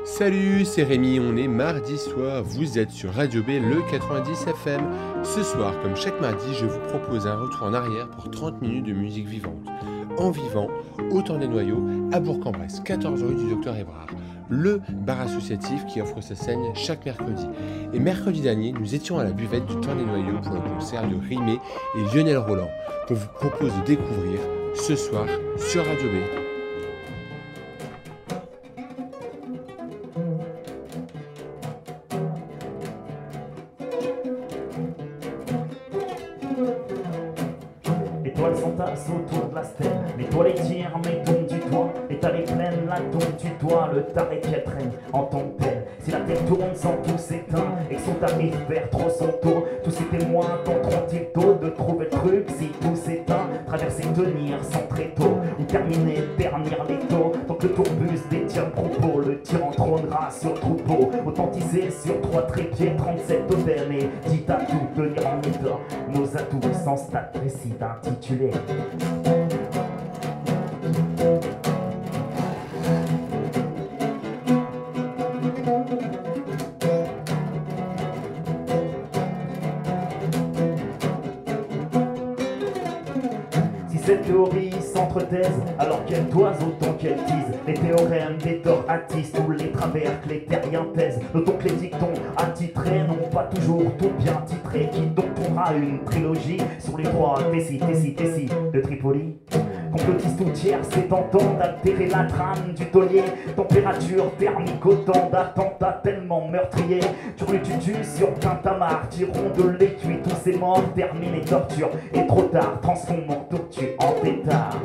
Salut, c'est Rémi, on est mardi soir, vous êtes sur Radio B, le 90 FM. Ce soir, comme chaque mardi, je vous propose un retour en arrière pour 30 minutes de musique vivante. En vivant, au Temps des Noyaux, à Bourg-en-Bresse, 14 rue du Docteur Hébrard. Le bar associatif qui offre sa scène chaque mercredi. Et mercredi dernier, nous étions à la buvette du Temps des Noyaux pour un concert de Rimé et Lionel Roland, qu'on vous propose de découvrir ce soir sur Radio B. Autour de la stèle, les toilettes tirent, mais tombent du toit. L'étal est pleine, la tombe du toit, le taré qu'elle traîne en tombe pelle. Si la terre tourne sans tout s'éteint, et que son tarif perd trop son tour, tous ces témoins tenteront-ils tôt de trouver le truc si tout s'éteint. Traverser, tenir sans tréteau, ou terminer, ternir les taux. Tant que le tourbus détient le propos, le tyran trônera sur le troupeau. Autant tisser sur 3 trépieds, 37 aubaines et dit à tout, tenir en état nos atouts sans stade précis d'intitulé. Si cette théorie s'entretaise, alors qu'elle toise autant qu'elle tise, les théorèmes des torts attissent tous les travers que les terriens taisent. Notons que les dictons attitrés n'ont pas toujours tout bien titré, qui domptera une trilogie sur les droits Tessie de Tripoli. Complotiste ou tiers, c'est tentant d'altérer la trame du taulier. Température thermique, autant d'attentats tellement meurtriers. Turlututu sur Tintamarre, tirons de l'étui, tous ces morts terminent les tortures. Et trop tard, transformons tortue en pétard.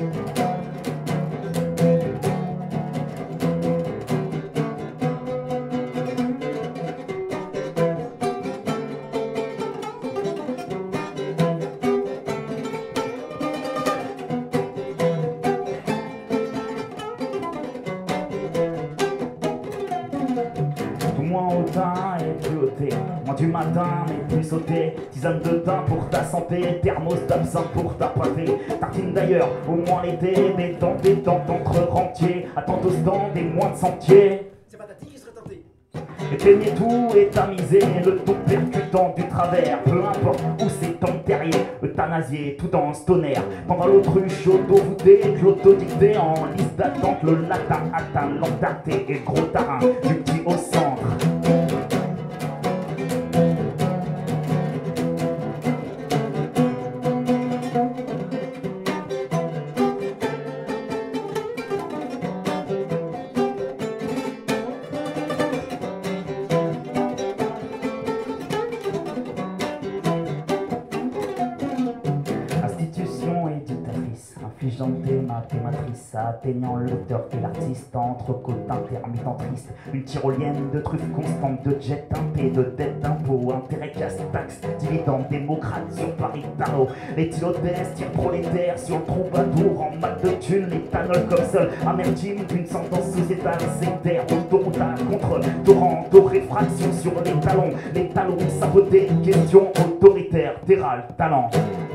Moins du matin, mais plus sauté. Tisane de thym pour ta santé, thermos d'absinthe pour ta pâtée. Tartine d'ailleurs, au moins l'été, des dents d'entre rentiers. Attends au stand des moins de sentiers. C'est pas ta tige qui serait tentée. Et peignez tout est tamisé, le ton percutant du travers. Peu importe où c'est ton terrier, euthanasié tout dans ce tonnerre. Pendant l'autruche auto-voûtée, de l'autodictée en liste d'attente. Le latin atteint l'entarté et le gros tarin du petit au centre. Infligeante mathématrice, atteignant l'auteur et l'artiste, entre côtes intermittents tristes, une tyrolienne de truffes constantes, de jet teinté, de dettes d'impôts, intérêts, casse, taxes, dividendes, démocrates sur Paris Tarot, les tylodèses, tir prolétaires sur le troubadour, en mat de thunes, l'éthanol comme seul, amertume d'une sentence sociétale, sectaire, autoroute contre torrent, réfraction sur les talons sabotés, question autoritaire, terral, talent.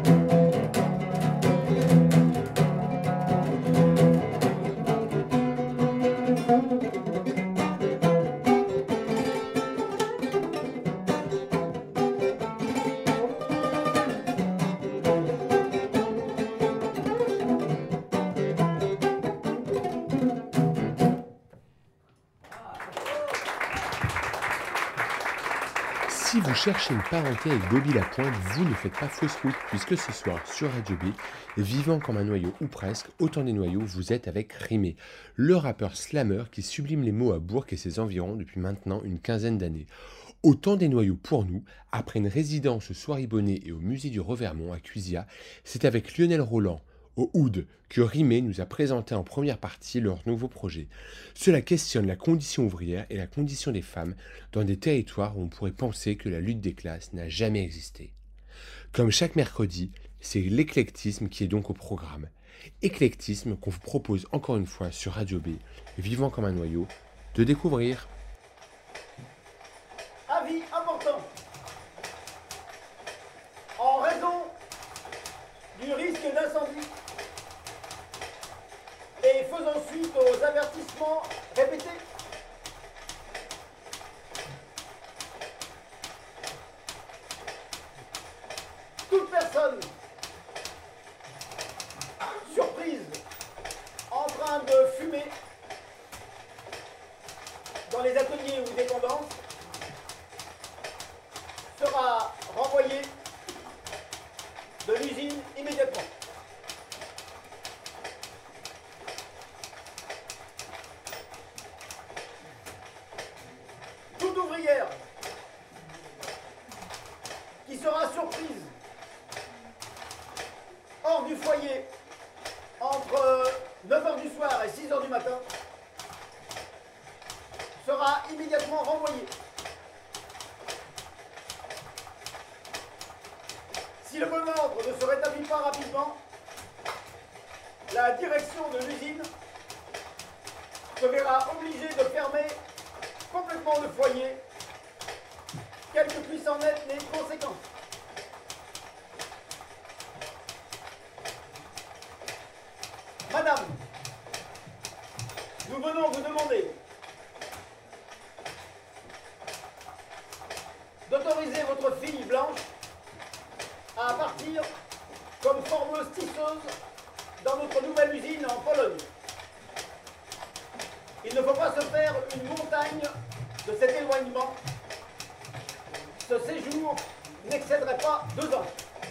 Si vous cherchez une parenté avec Bobby Lapointe, vous ne faites pas fausse route, puisque ce soir, sur Radio B, vivant comme un noyau ou presque, au Temps des Noyaux, vous êtes avec Rimé, le rappeur slammer qui sublime les mots à Bourg et ses environs depuis maintenant une quinzaine d'années. Au Temps des Noyaux pour nous, après une résidence au Soirée Bonnet et au musée du Revermont à Cuisia, c'est avec Lionel Roland, au Oud, que Rimé nous a présenté en première partie leur nouveau projet. Cela questionne la condition ouvrière et la condition des femmes dans des territoires où on pourrait penser que la lutte des classes n'a jamais existé. Comme chaque mercredi, c'est l'éclectisme qui est donc au programme. Éclectisme qu'on vous propose encore une fois sur Radio B, vivant comme un noyau, de découvrir. Avis important. En raison du risque d'incendie et faisant suite aux avertissements répétés, personnes surprises en train de fumer dans les ateliers ou dépendances sera renvoyé de l'usine immédiatement. Toute ouvrière qui sera surprise hors du foyer entre 9 h du soir et 6 h du matin sera immédiatement renvoyée. Si le bon ordre ne se rétablit pas rapidement, la direction de l'usine se verra obligée de fermer complètement le foyer, quelles que puissent en être les conséquences. Madame, nous venons vous demander d'autoriser votre fille Blanche à partir comme formeuse tisseuse dans notre nouvelle usine en Pologne. Il ne faut pas se faire une montagne de cet éloignement. Ce séjour n'excéderait pas 2 ans.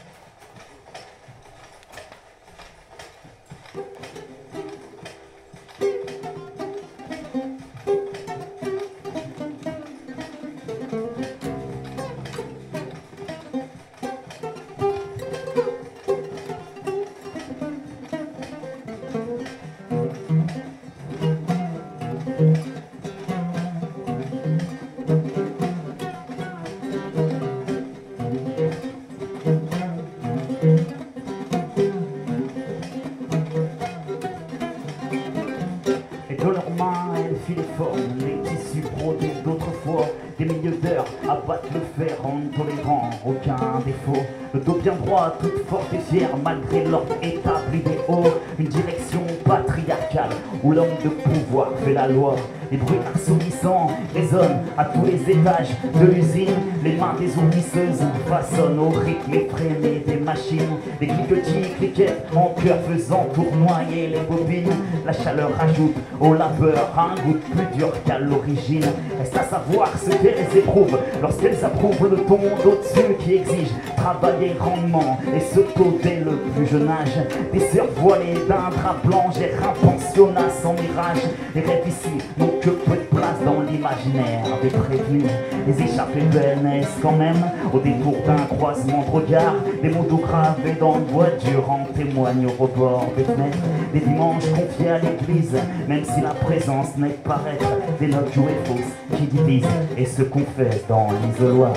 Les tissus brodés d'autrefois, des milieux d'heures abattent le fer en tolérant aucun défaut. Le dos bien droit, toute forte et fière, malgré l'ordre établi des hauts. Une direction patriarcale où l'homme de pouvoir fait la loi. Les bruits assourdissants résonnent à tous les étages de l'usine. Les mains des ouvisseuses façonnent au rythme effréné des machines. Les cliquetis cliquettent en cœur faisant tournoyer les bobines. La chaleur ajoute au labeur un goût plus dur qu'à l'origine. Reste à savoir ce qu'elles éprouvent lorsqu'elles approuvent le ton d'au-dessus qui exige travailler grandement et se tôt dès le plus jeune âge. Des sœurs voilées d'un drap blanc gèrent un pensionnat sans mirage. Les rêves ici n'ont que peu de place dans l'imaginaire des prévenus. Les échappées belles naissent quand même au détour d'un croisement de regards. Des mots doux gravés dans le bois dur en témoignent au rebord des fenêtres. Des dimanches confiés à l'église, même si la présence n'est que paraître. Des notes jouées fausses qui divisent et se confessent dans l'isoloir.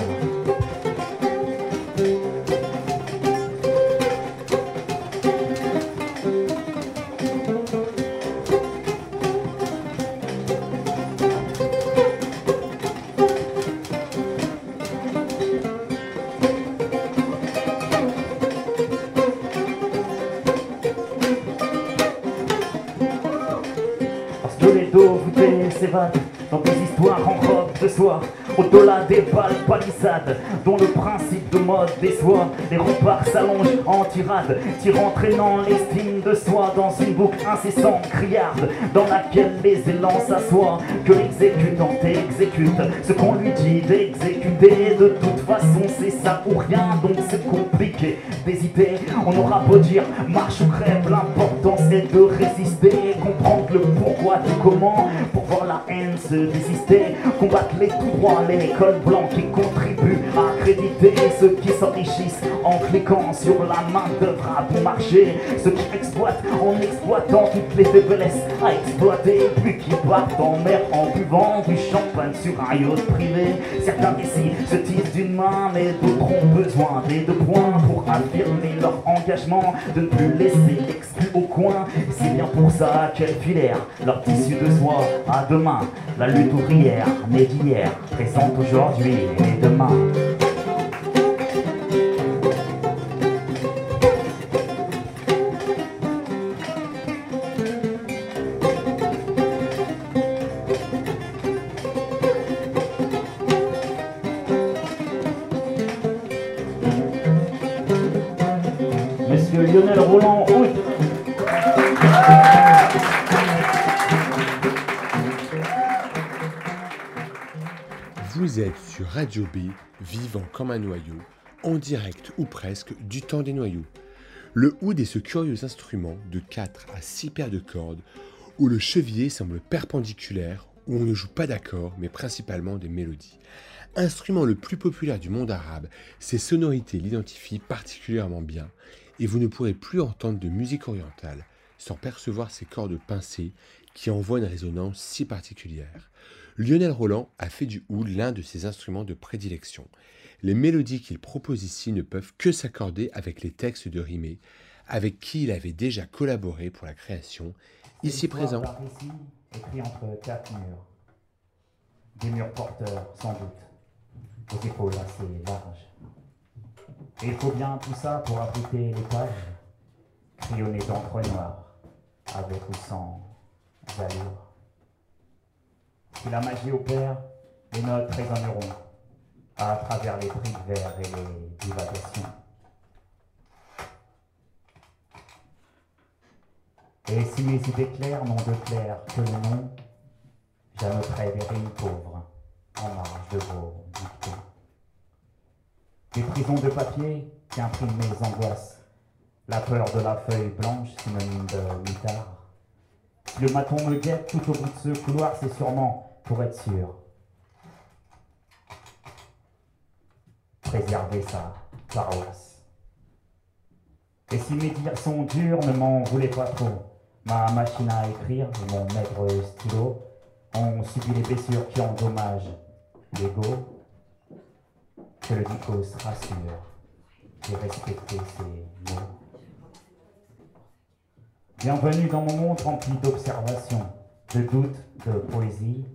S'évade dans des histoires en robe de soie, au-delà des balles palissades, dont le principe de mode déçoit. Les remparts s'allongent en tirade, tirant traînant l'estime de soi dans une boucle incessante, criarde, dans laquelle les élans s'assoient. Que l'exécutant exécute ce qu'on lui dit d'exécuter. De toute façon c'est ça ou rien, donc c'est compliqué d'hésiter. On aura beau dire marche ou crève, l'important c'est de résister. Comprendre le pourquoi du comment, pour voir la haine se désister. Combattre les tout droits, les cols blancs qui contribuent à accréditer ceux qui s'enrichissent en cliquant sur la main d'œuvre à bon marché. Ceux qui exploitent en exploitant toutes les faiblesses à exploiter, puis qui partent en mer en buvant du champagne sur un yacht privé. Certains d'ici se tisent d'une main, mais d'autres ont besoin des 2 points pour affirmer leur engagement de ne plus laisser l'exclu au coin. C'est bien pour ça qu'elles filèrent leur tissu de soie à demain. La lutte ouvrière née d'hier, présente aujourd'hui et demain. Vous êtes sur Radio B, vivant comme un noyau, en direct ou presque du temps des noyaux. Le oud est ce curieux instrument de 4 à 6 paires de cordes où le chevillé semble perpendiculaire, où on ne joue pas d'accords mais principalement des mélodies. Instrument le plus populaire du monde arabe, ses sonorités l'identifient particulièrement bien et vous ne pourrez plus entendre de musique orientale sans percevoir ses cordes pincées qui envoient une résonance si particulière. Lionel Roland a fait du oud l'un de ses instruments de prédilection. Les mélodies qu'il propose ici ne peuvent que s'accorder avec les textes de Rimé, avec qui il avait déjà collaboré pour la création, ici présent. Par ici, écrit entre 4 murs. Des murs porteurs, sans doute, aux épaules assez larges. Et il faut bien tout ça pour abriter les pages, crayonnées d'encre noire, avec ou sans allure. Si la magie opère, les notes résonneront à travers les briques verts et les divagations. Et si mes idées claires n'ont de clair que le nom, j'annoterai des rimes pauvres en marge de vos dictons. Des prisons de papier qui impriment mes angoisses, la peur de la feuille blanche synonyme de mitard. Si le maton me guette tout au bout de ce couloir, c'est sûrement pour être sûr. Préserver sa paroisse. Et si mes dires sont durs, ne m'en voulez pas trop. Ma machine à écrire et mon maigre stylo ont subi les blessures qui endommagent l'ego. Que le dico se rassure, j'ai respecté ces mots. Bienvenue dans mon monde rempli d'observations, de doutes, de poésie,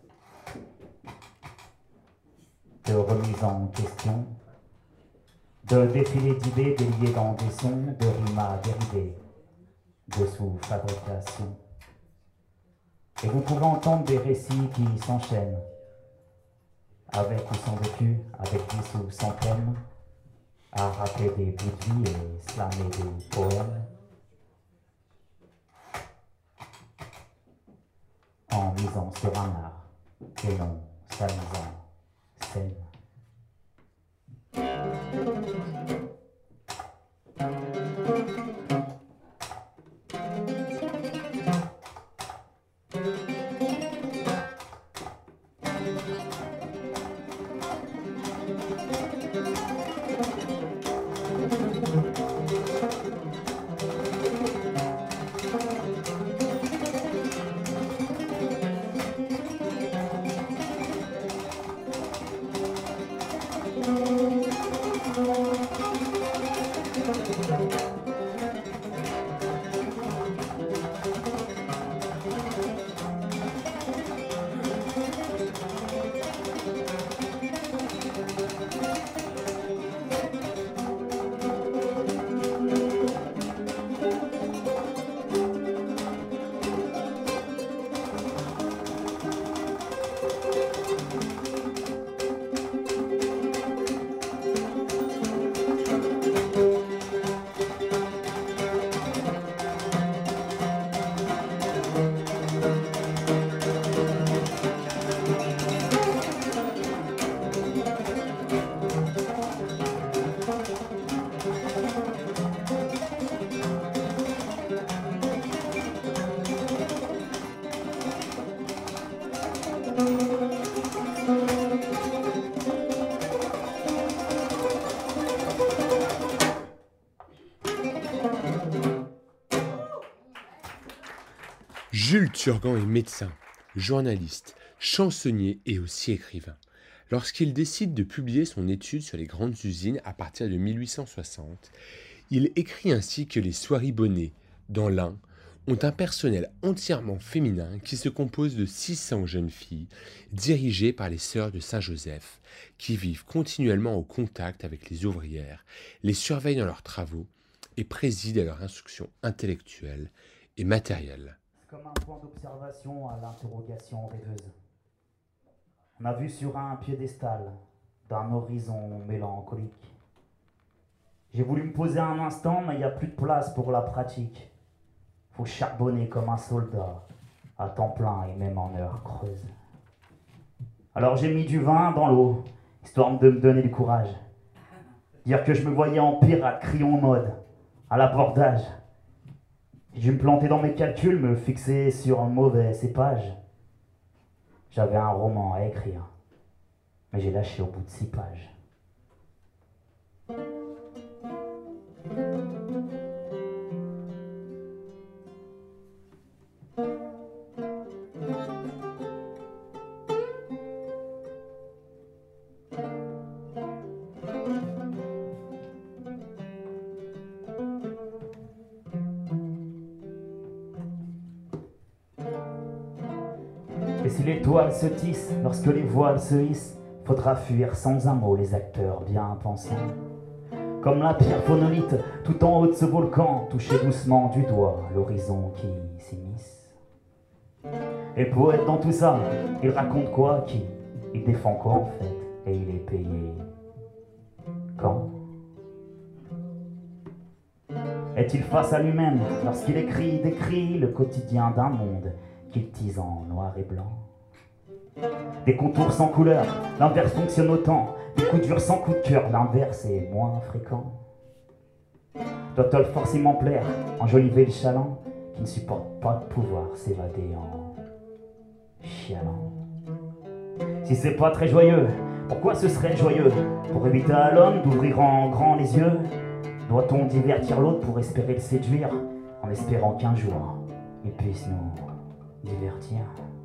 de remise en question, de défilés d'idées déliées dans des sons, de rimes à dériver, de sous-fabrication. Et vous pouvez entendre des récits qui s'enchaînent, avec ou sans vécu, avec 10 ou 100 thèmes, à rappeler des bouts de vie et slammer des poèmes. En misant sur un art, et non s'amusant scène. Jules Turgan est médecin, journaliste, chansonnier et aussi écrivain. Lorsqu'il décide de publier son étude sur les grandes usines à partir de 1860, il écrit ainsi que les Soiribonnais, dans l'Ain, ont un personnel entièrement féminin qui se compose de 600 jeunes filles dirigées par les sœurs de Saint-Joseph, qui vivent continuellement au contact avec les ouvrières, les surveillent dans leurs travaux et président à leur instruction intellectuelle et matérielle. C'est comme un point d'observation à l'interrogation rêveuse. On a vu sur un piédestal d'un horizon mélancolique. J'ai voulu me poser un instant, mais il n'y a plus de place pour la pratique. Faut charbonner comme un soldat, à temps plein et même en heure creuse. Alors j'ai mis du vin dans l'eau, histoire de me donner du courage. Dire que je me voyais en pirate, crayon en mode, à l'abordage. J'ai dû me planter dans mes calculs, me fixer sur un mauvais cépage. J'avais un roman à écrire, mais j'ai lâché au bout de 6 pages. Et si les toiles se tissent, lorsque les voiles se hissent, faudra fuir sans un mot les acteurs bien pensants. Comme la pierre phonolite, tout en haut de ce volcan, toucher doucement du doigt l'horizon qui s'immisce. Et le poète dans tout ça, il raconte quoi, qui? Il défend quoi en fait? Et il est payé quand? Est-il face à lui-même lorsqu'il écrit, décrit le quotidien d'un monde qu'il tise en noir et blanc? Des contours sans couleur, l'inverse fonctionne autant. Des coups durs sans coup de cœur, l'inverse est moins fréquent. Doit-elle forcément plaire, enjoliver le chaland qui ne supporte pas de pouvoir s'évader en chialant? Si c'est pas très joyeux, pourquoi ce serait joyeux? Pour éviter à l'homme d'ouvrir en grand les yeux? Doit-on divertir l'autre pour espérer le séduire, en espérant qu'un jour il puisse nous divertir?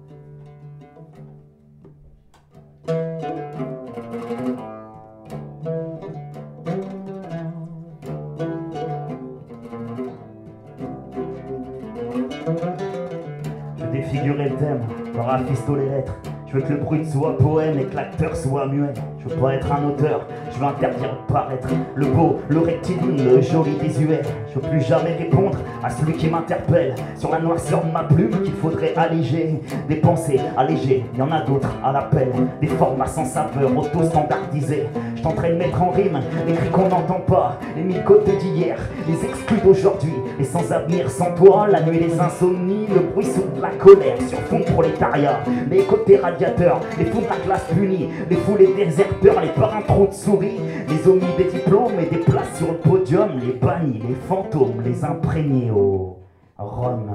Je veux défigurer le thème, leur rafistoler les lettres. Je veux que le brut soit poème et que l'acteur soit muet. Je veux pas être un auteur, je veux interdire de paraître le beau, le rectiligne, le joli désuet. Je veux plus jamais répondre à celui qui m'interpelle sur la noirceur de ma plume qu'il faudrait alléger. Des pensées allégées, il y en a d'autres à l'appel. Des formats sans saveur, auto-standardisés. Je tenterai de mettre en rime les cris qu'on n'entend pas, les mille côtes d'hier, les exclus d'aujourd'hui, les sans avenir, sans toi, la nuit, les insomnies, le bruit sous de la colère sur fond de prolétariat, les côtés radiateurs, les fous de la classe punie, les fous, les déserteurs, les parrains trous de souris, les omis des diplômes et des places sur le podium, les bannis, les fantômes, les imprégnés au rhum.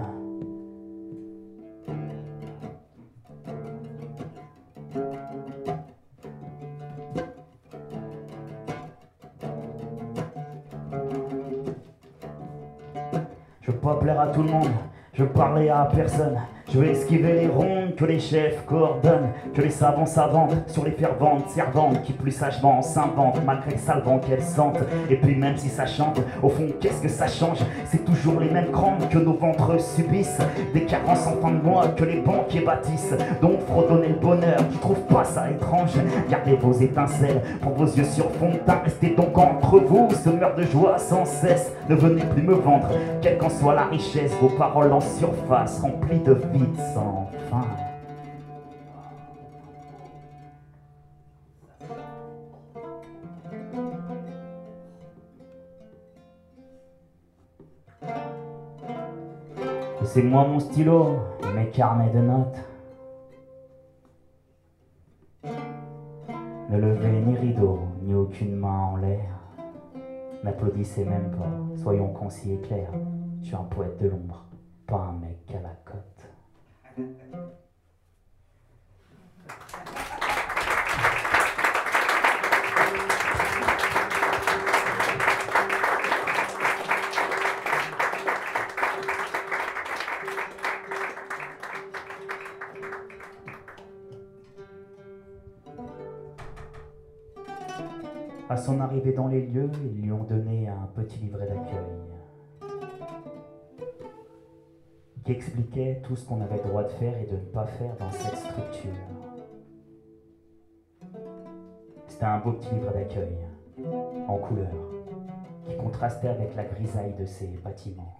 Je veux pas plaire à tout le monde, je veux parler à personne. Je veux esquiver les rondes que les chefs coordonnent, que les savants s'inventent sur les ferventes servantes qui plus sagement s'inventent malgré le salvant qu'elles sentent. Et puis même si ça chante, au fond qu'est-ce que ça change? C'est toujours les mêmes crampes que nos ventres subissent, des carences en fin de mois que les banquiers bâtissent. Donc fredonnez le bonheur, tu trouves pas ça étrange? Gardez vos étincelles pour vos yeux sur fond de teint. Restez donc entre vous, semeurs de joie sans cesse. Ne venez plus me vendre, quelle qu'en soit la richesse, vos paroles en surface remplies de vide sans fin. C'est moi mon stylo et mes carnets de notes. Ne levez ni rideau, ni aucune main en l'air. N'applaudissez même pas, soyons concis et clairs. Je suis un poète de l'ombre, pas un mec à la cote. À son arrivée dans les lieux, ils lui ont donné un petit livret d'accueil qui expliquait tout ce qu'on avait le droit de faire et de ne pas faire dans cette structure. C'était un beau petit livre d'accueil, en couleur, qui contrastait avec la grisaille de ces bâtiments.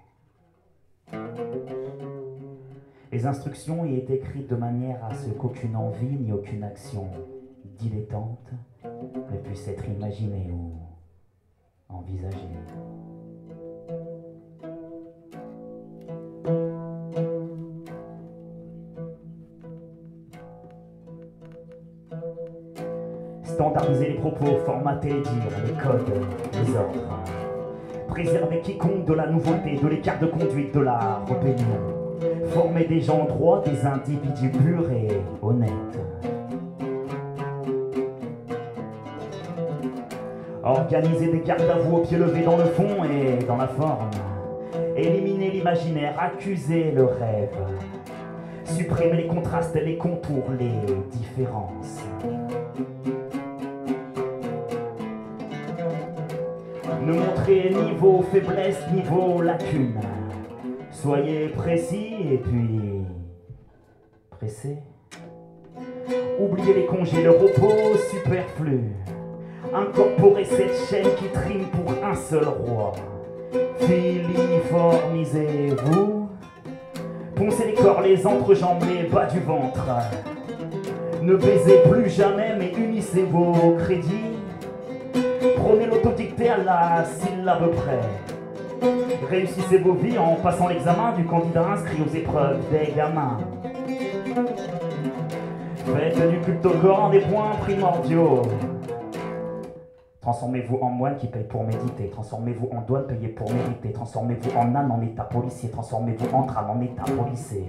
Les instructions y étaient écrites de manière à ce qu'aucune envie ni aucune action dilettante ne puisse être imaginée ou envisagée. Standardiser les propos, formater les dires, les codes, les ordres. Préserver quiconque de la nouveauté, de l'écart de conduite, de la rébellion. Former des gens droits, des individus purs et honnêtes. Organiser des gardes à vous au pied levé dans le fond et dans la forme. Éliminer l'imaginaire, accuser le rêve. Supprimer les contrastes, les contours, les différences. Ne montrez ni vos faiblesses, ni vos lacunes. Soyez précis et puis pressés. Oubliez les congés, le repos superflu. Incorporez cette chaîne qui trime pour un seul roi. Filiformisez-vous. Poncez les corps, les entrejambes, les bas du ventre. Ne baisez plus jamais, mais unissez vos crédits. Prenez l'autodictée à la syllabe près. Réussissez vos vies en passant l'examen du candidat inscrit aux épreuves des gamins. Faites du culte au corps des points primordiaux. Transformez-vous en moine qui paye pour méditer. Transformez-vous en douane payé pour mériter. Transformez-vous en âne en état policier. Transformez-vous en trame en état policier.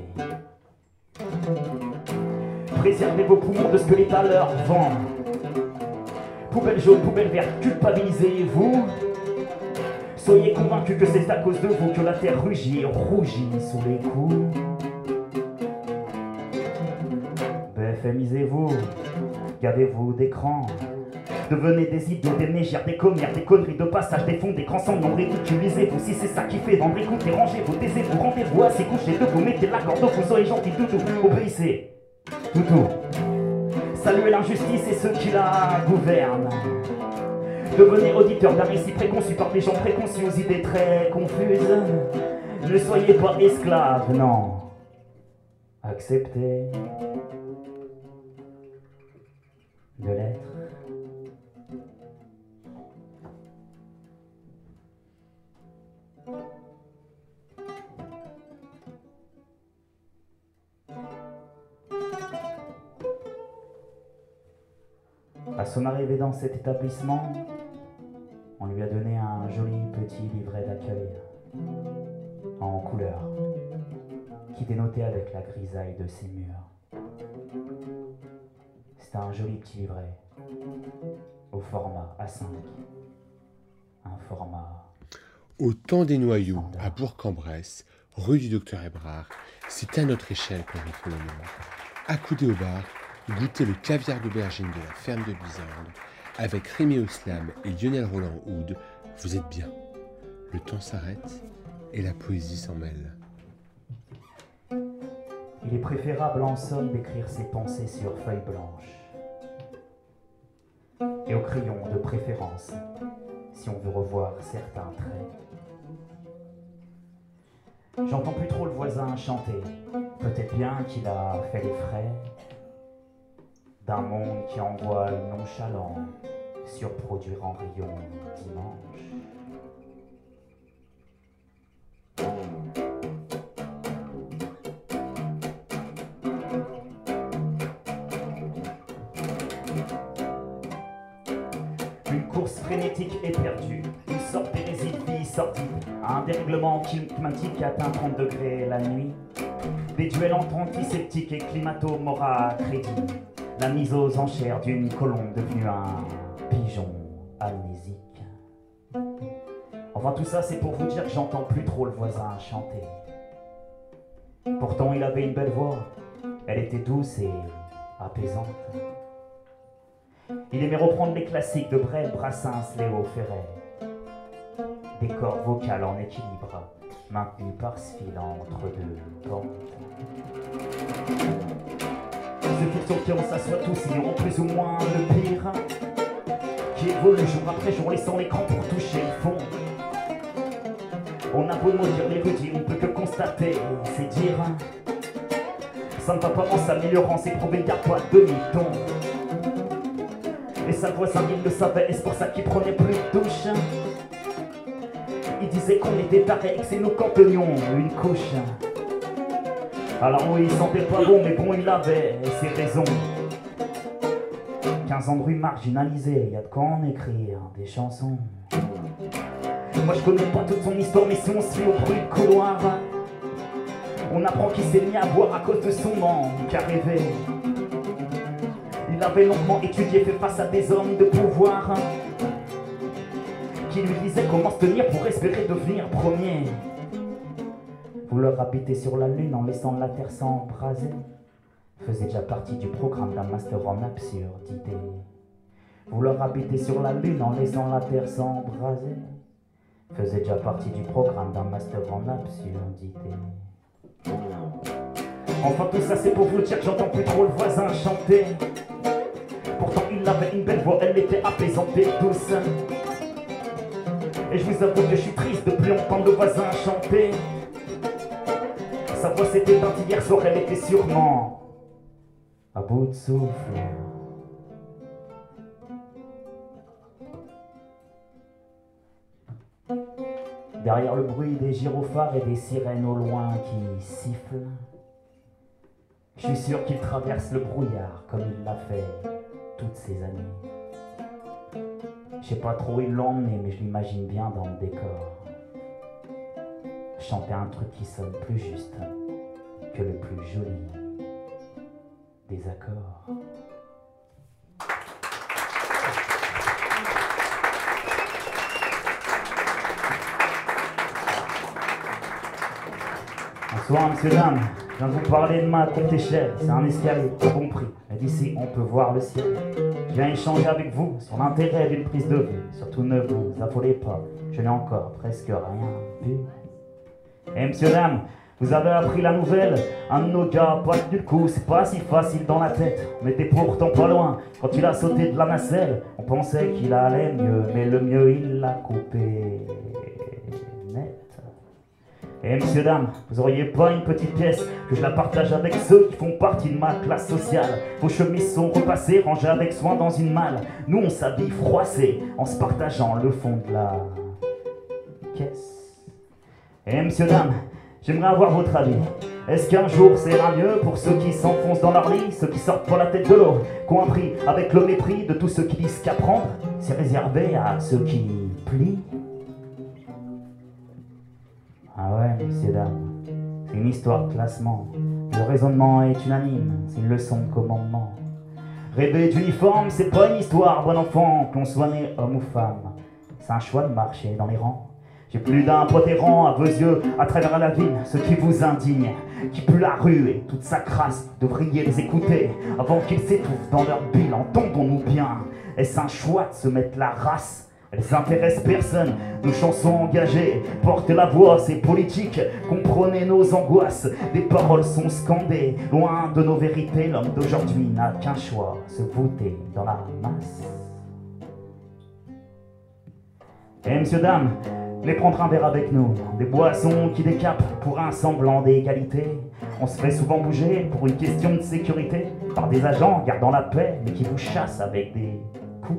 Préservez vos poumons de ce que l'État leur vend. Poubelle jaune, poubelle verte, culpabilisez-vous. Soyez convaincus que c'est à cause de vous que la terre rugit et rougit sous les coups. BFMisez-vous, gavez-vous d'écran. Devenez des idiots, des mégères, des commères, des conneries de passage, des fonds, des grands sangs, non ridiculisez-vous. Si c'est ça qui fait vendre, écoutez, rangez-vous, taisez-vous, rendez-vous assez, couchez debout, mettez la corde au cou, soyez gentils, toutou, obéissez, toutou. Saluez l'injustice et ceux qui la gouvernent. Devenez auditeur d'un récit préconçu par des gens préconçus aux idées très confuses. Ne soyez pas esclaves, non. Acceptez de l'être. À son arrivée dans cet établissement, on lui a donné un joli petit livret d'accueil en couleur qui dénotait avec la grisaille de ses murs. C'était un joli petit livret au format A5, un format... Au temps des noyaux, à Bourg-en-Bresse, rue du Docteur Hébrard, c'est à notre échelle qu'on vit le moment. Accoudé au bar, goûtez le caviar d'aubergine de la ferme de Bizarde. Avec Rémi Oslam et Lionel Roland Houd, vous êtes bien. Le temps s'arrête et la poésie s'en mêle. Il est préférable en somme d'écrire ses pensées sur feuille blanche. Et au crayon de préférence, si on veut revoir certains traits. J'entends plus trop le voisin chanter. Peut-être bien qu'il a fait les frais d'un monde qui envoie nonchalant surproduire en rayon dimanche. Une course frénétique et perdue, une sorte d'hérésie de vie sortie, un dérèglement climatique atteint 30 degrés la nuit, des duels entre antiseptiques et climato-mora crédit. La mise aux enchères d'une colombe devenue un pigeon amnésique. Enfin tout ça c'est pour vous dire que j'entends plus trop le voisin chanter. Pourtant il avait une belle voix, elle était douce et apaisante. Il aimait reprendre les classiques de Brel, Brassens, Léo Ferré. Des cordes vocales en équilibre, maintenues par ce fil entre deux pentes. Ce fil sur lequel on s'assoit tous ignorant plus ou moins le pire, qui évolue jour après jour laissant l'écran pour toucher le fond. On a beau maudire l'érudit, on peut que constater, c'est dire. Ça ne va pas en s'améliorant, c'est prouvé, y'a pas de demi-ton. Les sales voisins, ils le savaient, et c'est pour ça qu'ils prenaient plus de douche. Ils disaient qu'on était tarés et que c'est nous qu'en tenions une couche. Alors oui, il sentait pas bon, mais bon, il avait ses raisons. 15 ans de rue marginalisée, y a de quoi en écrire des chansons. Moi je connais pas toute son histoire, mais si on se fait au bruit de couloir, on apprend qu'il s'est mis à boire à cause de son manque à rêver. Il avait longuement étudié, fait face à des hommes de pouvoir qui lui disaient comment se tenir pour espérer devenir premier. Vouloir habiter sur la lune en laissant la terre s'embraser faisait déjà partie du programme d'un master en absurdité. Vouloir habiter sur la lune en laissant la terre s'embraser faisait déjà partie du programme d'un master en absurdité. Enfin tout ça c'est pour vous dire que j'entends plus trop le voisin chanter. Pourtant il avait une belle voix, elle était apaisante et douce. Et je vous avoue que je suis triste de plus entendre le voisin chanter. Sa voix s'était éteinte hier soir, elle était sûrement à bout de souffle. Derrière le bruit des gyrophares et des sirènes au loin qui sifflent, je suis sûr qu'il traverse le brouillard comme il l'a fait toutes ces années. Je sais pas trop où il l'a emmené, mais je l'imagine bien dans le décor. Chanter un truc qui sonne plus juste que le plus joli des accords. Bonsoir, monsieur, dame. Je viens de vous parler de ma courte échelle. C'est un escalier, pas compris. Mais d'ici, on peut voir le ciel. Je viens échanger avec vous sur l'intérêt d'une prise de vue. Surtout ne vous affolez pas. Je n'ai encore presque rien vu. Et monsieur, dame, vous avez appris la nouvelle. Un de nos gars pas tenu le coup. C'est pas si facile dans la tête. On était pourtant pas loin. Quand il a sauté de la nacelle, on pensait qu'il allait mieux. Mais le mieux, il l'a coupé net. Et monsieur, dame, vous auriez pas une petite pièce que je la partage avec ceux qui font partie de ma classe sociale? Vos chemises sont repassées, rangées avec soin dans une malle. Nous, on s'habille froissés en se partageant le fond de la caisse. Et monsieur, dame, j'aimerais avoir votre avis. Est-ce qu'un jour ça ira mieux pour ceux qui s'enfoncent dans leur lit, ceux qui sortent pour la tête de l'eau, qui ont appris avec le mépris de tous ceux qui disent qu'apprendre, c'est réservé à ceux qui plient? Ah ouais, messieurs, dames, c'est une histoire de classement. Le raisonnement est unanime, c'est une leçon de commandement. Rêver d'uniforme, c'est pas une histoire, bon enfant, qu'on soit né homme ou femme. C'est un choix de marcher dans les rangs. J'ai plus d'un pote errant à vos yeux, à travers la ville, ce qui vous indigne, qui pue la rue et toute sa crasse. Vous devriez les écouter avant qu'ils s'étouffent dans leur bile, entendons-nous bien. Est-ce un choix de se mettre la race? Elles intéressent personne, nos chansons engagées, portez la voix, c'est politique, comprenez nos angoisses, des paroles sont scandées, loin de nos vérités, l'homme d'aujourd'hui n'a qu'un choix, se voter dans la masse. Et monsieur, dame, venez prendre un verre avec nous, des boissons qui décapent pour un semblant d'égalité. On se fait souvent bouger pour une question de sécurité, par des agents gardant la paix, mais qui vous chassent avec des coups.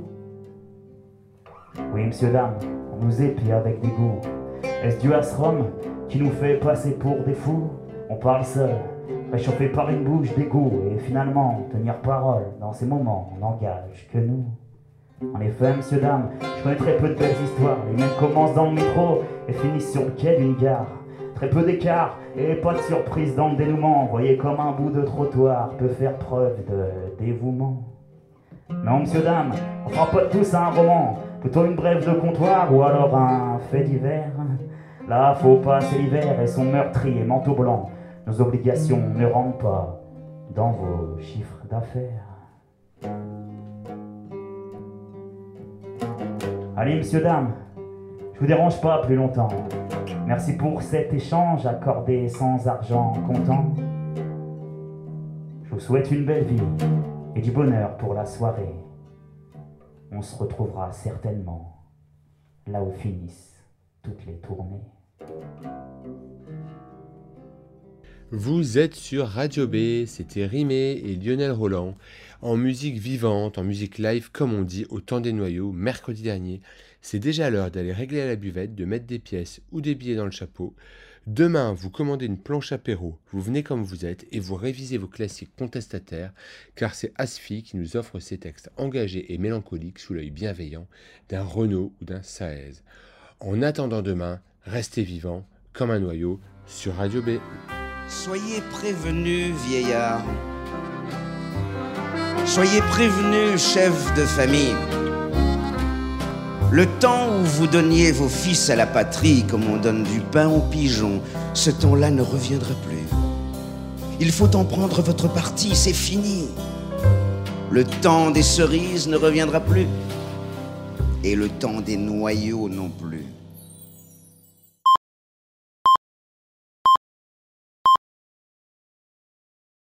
Oui, monsieur, dame, on nous épie avec des goûts. Est-ce dû à ce rhum qui nous fait passer pour des fous? On parle seul, réchauffé par une bouche d'égout, et finalement, tenir parole, dans ces moments, on n'engage que nous. En effet, monsieur, dame, je connais très peu de belles histoires. Les mêmes commencent dans le métro et finissent sur le quai d'une gare. Très peu d'écart et pas de surprise dans le dénouement. Voyez comme un bout de trottoir peut faire preuve de dévouement. Non, monsieur, dame, on fera pas tous un roman, plutôt une brève de comptoir ou alors un fait divers. Là, faut passer l'hiver et son meurtrier manteau blanc. Nos obligations ne rentrent pas dans vos chiffres d'affaires. Allez, monsieur, dame, je vous dérange pas plus longtemps. Merci pour cet échange accordé sans argent comptant. Je vous souhaite une belle vie et du bonheur pour la soirée. On se retrouvera certainement là où finissent toutes les tournées. Vous êtes sur Radio B, c'était Rimé et Lionel Roland, en musique vivante, en musique live comme on dit au Temps des Noyaux, mercredi dernier. C'est déjà l'heure d'aller régler à la buvette, de mettre des pièces ou des billets dans le chapeau. Demain, vous commandez une planche apéro, vous venez comme vous êtes et vous révisez vos classiques contestataires, car c'est Asfi qui nous offre ces textes engagés et mélancoliques sous l'œil bienveillant d'un Renaud ou d'un Saez. En attendant demain, restez vivants comme un noyau sur Radio B. Soyez prévenus, vieillards. Soyez prévenus, chefs de famille. Le temps où vous donniez vos fils à la patrie comme on donne du pain aux pigeons, ce temps-là ne reviendra plus. Il faut en prendre votre parti, c'est fini. Le temps des cerises ne reviendra plus. Et le temps des noyaux non plus.